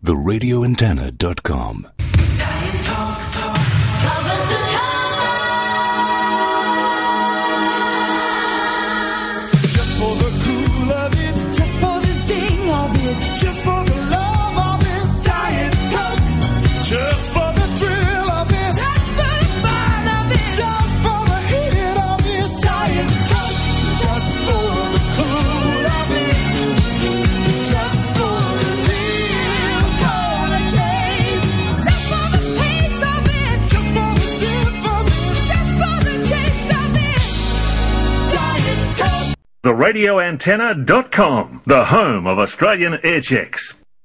theradioantenna.com. Just for the cool of it, just for the zing of it, just for the love of it, Diet Coke. Just for the thrill of it, just for the fun of it, just for the hit of it, Diet Coke. Just for the cool of it, just for the real cola taste, just for the pace of it, just for the zip of it, just for the taste of it, Diet Coke. TheRadioAntenna.com, the home of Australian air checks.